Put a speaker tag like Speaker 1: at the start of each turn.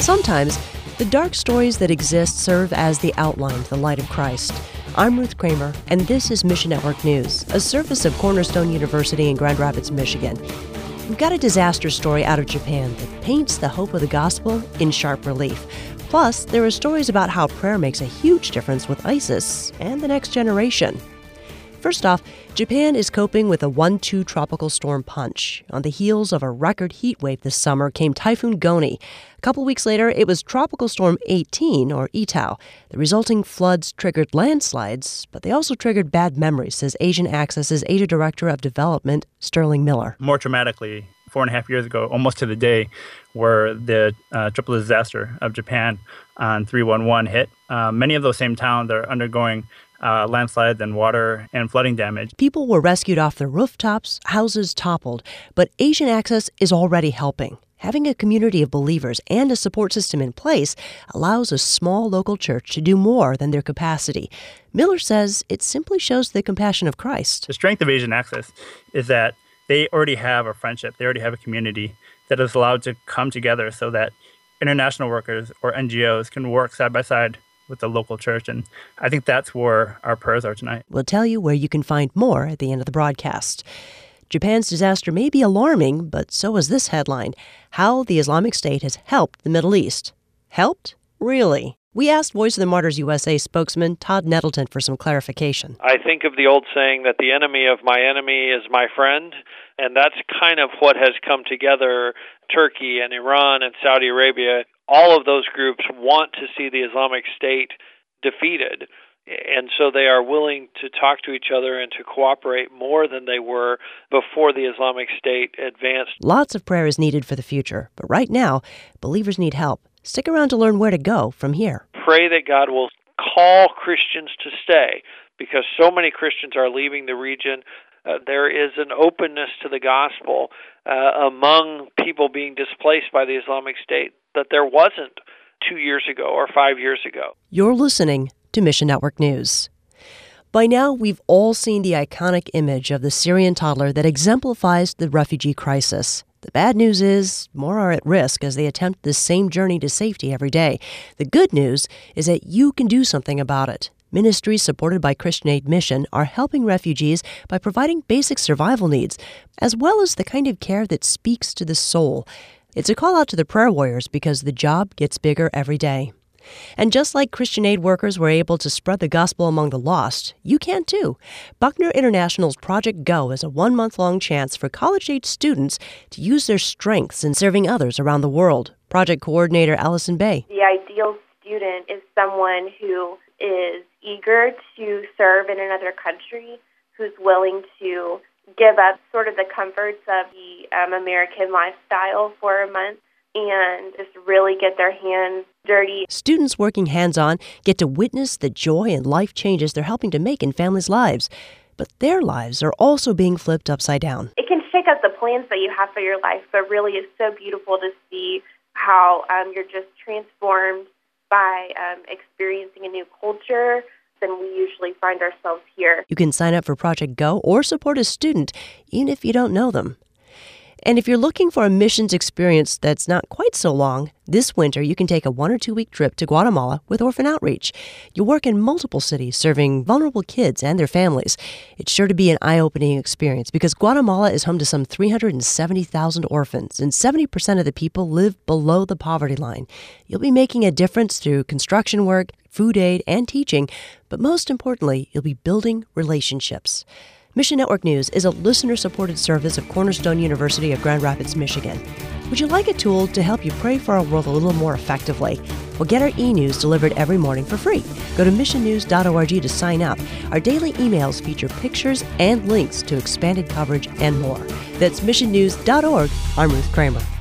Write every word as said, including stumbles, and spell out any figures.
Speaker 1: sometimes, the dark stories that exist serve as the outline to the light of Christ. I'm Ruth Kramer, and this is Mission Network News, a service of Cornerstone University in Grand Rapids, Michigan. We've got a disaster story out of Japan that paints the hope of the gospel in sharp relief. Plus, there are stories about how prayer makes a huge difference with ISIS and the next generation. First off, Japan is coping with a one two tropical storm punch. On the heels of a record heat wave this summer came Typhoon Goni. A couple weeks later, it was Tropical Storm eighteen, or Etau. The resulting floods triggered landslides, but they also triggered bad memories, says Asian Access's Asia Director of Development, Sterling Miller.
Speaker 2: More dramatically, four and a half years ago, almost to the day, where the uh, triple disaster of Japan on three one one hit. Uh, many of those same towns are undergoing Uh, landslides and water and flooding damage.
Speaker 1: People were rescued off their rooftops, houses toppled, but Asian Access is already helping. Having a community of believers and a support system in place allows a small local church to do more than their capacity. Miller says it simply shows the compassion of Christ.
Speaker 2: The strength of Asian Access is that they already have a friendship, they already have a community that is allowed to come together so that international workers or N G Os can work side by side with the local church, and I think that's where our prayers are tonight.
Speaker 1: We'll tell you where you can find more at the end of the broadcast. Japan's disaster may be alarming, but so is this headline: how the Islamic State has helped the Middle East. Helped? Really? We asked Voice of the Martyrs U S A spokesman Todd Nettleton for some clarification.
Speaker 3: I think of the old saying that the enemy of my enemy is my friend, and that's kind of what has come together. Turkey and Iran and Saudi Arabia, all of those groups want to see the Islamic State defeated, and so they are willing to talk to each other and to cooperate more than they were before the Islamic State advanced.
Speaker 1: Lots of prayer is needed for the future, but right now, believers need help. Stick around to learn where to go from here.
Speaker 3: Pray that God will call Christians to stay, because so many Christians are leaving the region. Uh, there is an openness to the gospel uh, among people being displaced by the Islamic State that there wasn't two years ago or five years ago.
Speaker 1: You're listening to Mission Network News. By now, we've all seen the iconic image of the Syrian toddler that exemplifies the refugee crisis. The bad news is more are at risk as they attempt this same journey to safety every day. The good news is that you can do something about it. Ministries supported by Christian Aid Mission are helping refugees by providing basic survival needs, as well as the kind of care that speaks to the soul. It's a call out to the prayer warriors because the job gets bigger every day. And just like Christian aid workers were able to spread the gospel among the lost, you can too. Buckner International's Project Go is a one-month-long chance for college-age students to use their strengths in serving others around the world. Project coordinator Allison Bay.
Speaker 4: The ideal student is someone who is eager to serve in another country, who's willing to give up sort of the comforts of the um, American lifestyle for a month and just really get their hands dirty.
Speaker 1: Students working hands-on get to witness the joy and life changes they're helping to make in families' lives. But their lives are also being flipped upside down.
Speaker 4: It can shake up the plans that you have for your life, but really it's so beautiful to see how um, you're just transformed by um, experiencing a new culture than we usually find ourselves here.
Speaker 1: You can sign up for Project Go or support a student, even if you don't know them. And if you're looking for a missions experience that's not quite so long, this winter you can take a one or two week trip to Guatemala with Orphan Outreach. You'll work in multiple cities serving vulnerable kids and their families. It's sure to be an eye-opening experience because Guatemala is home to some three hundred seventy thousand orphans, and seventy percent of the people live below the poverty line. You'll be making a difference through construction work, food aid, and teaching, but most importantly, you'll be building relationships. Mission Network News is a listener-supported service of Cornerstone University of Grand Rapids, Michigan. Would you like a tool to help you pray for our world a little more effectively? Well, get our e-news delivered every morning for free. Go to mission news dot org to sign up. Our daily emails feature pictures and links to expanded coverage and more. That's mission news dot org. I'm Ruth Kramer.